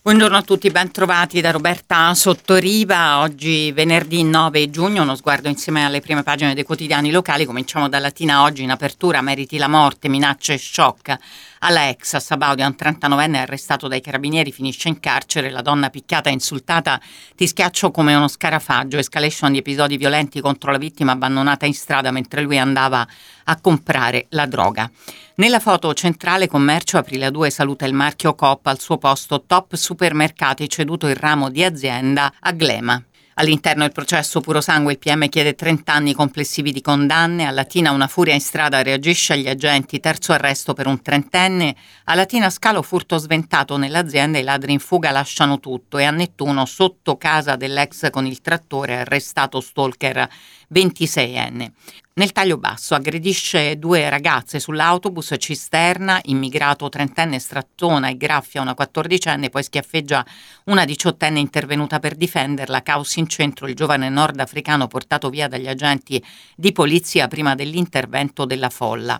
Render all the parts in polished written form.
Buongiorno a tutti, ben trovati da Roberta Sottoriva. Oggi venerdì 9 giugno, uno sguardo insieme alle prime pagine dei quotidiani locali. Cominciamo da Latina Oggi. In apertura: meriti la morte, minacce e shock alla ex. A Sabaudia un 39enne arrestato dai carabinieri finisce in carcere. La donna picchiata e insultata: ti schiaccio come uno scarafaggio. Escalation di episodi violenti contro la vittima abbandonata in strada mentre lui andava a comprare la droga. Nella foto centrale: commercio, Aprile 2 saluta il marchio Coop, al suo posto Top Supermercati, ceduto il ramo di azienda a Glema. All'interno del processo puro sangue, il PM chiede 30 anni complessivi di condanne. A Latina una furia in strada reagisce agli agenti, terzo arresto per un trentenne. A Latina Scalo furto sventato nell'azienda, i ladri in fuga lasciano tutto. E a Nettuno sotto casa dell'ex con il trattore arrestato stalker 26enne. Nel taglio basso: aggredisce 2 ragazze sull'autobus, cisterna, immigrato trentenne strattona e graffia una 14enne, poi schiaffeggia una 18enne intervenuta per difenderla. Caos in centro: il giovane nordafricano portato via dagli agenti di polizia prima dell'intervento della folla.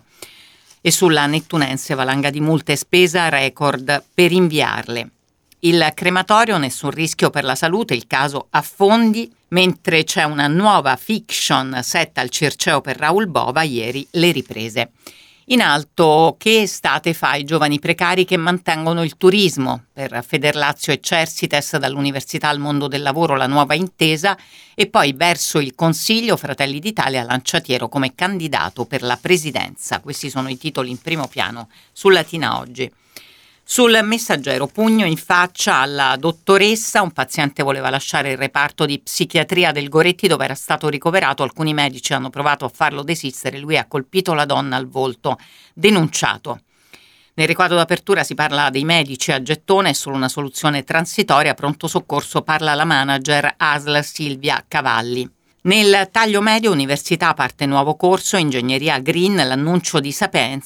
E sulla nettunense: valanga di multe, spesa record per inviarle. Il crematorio, nessun rischio per la salute, il caso affondi, mentre c'è una nuova fiction setta al Circeo per Raoul Bova, ieri le riprese. In alto: che estate fa i giovani precari che mantengono il turismo? Per Federlazio e Cersites, dall'università al mondo del lavoro, la nuova intesa. E poi verso il Consiglio, Fratelli d'Italia lanciatiero come candidato per la presidenza. Questi sono i titoli in primo piano su Latina Oggi. Sul Messaggero: pugno in faccia alla dottoressa, un paziente voleva lasciare il reparto di psichiatria del Goretti dove era stato ricoverato, alcuni medici hanno provato a farlo desistere, lui ha colpito la donna al volto, denunciato. Nel riquadro d'apertura si parla dei medici a gettone, è solo una soluzione transitoria. Pronto soccorso, parla la manager ASL Silvia Cavalli. Nel taglio medio: università, parte nuovo corso, ingegneria green, l'annuncio di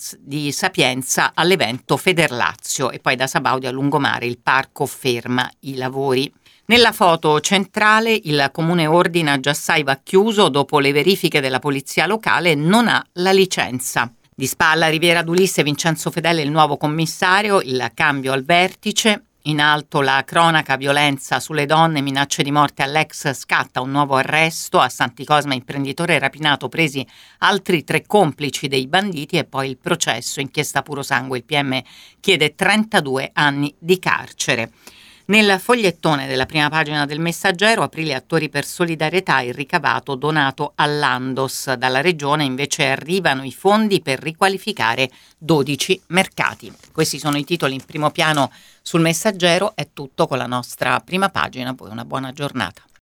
Sapienza all'evento Federlazio. E poi da Sabaudia a Lungomare il parco ferma i lavori. Nella foto centrale: il comune ordina Giassai va chiuso, dopo le verifiche della polizia locale non ha la licenza. Di spalla Riviera d'Ulisse, Vincenzo Fedele il nuovo commissario, il cambio al vertice. In alto la cronaca: violenza sulle donne, minacce di morte all'ex, scatta un nuovo arresto. A Santi Cosma imprenditore rapinato, presi altri 3 complici dei banditi. E poi il processo, inchiesta puro sangue, il PM chiede 32 anni di carcere. Nel fogliettone della prima pagina del Messaggero: Aprile, attori per solidarietà, il ricavato donato all'Andos. Dalla regione invece arrivano i fondi per riqualificare 12 mercati. Questi sono i titoli in primo piano sul Messaggero. È tutto con la nostra prima pagina, poi una buona giornata.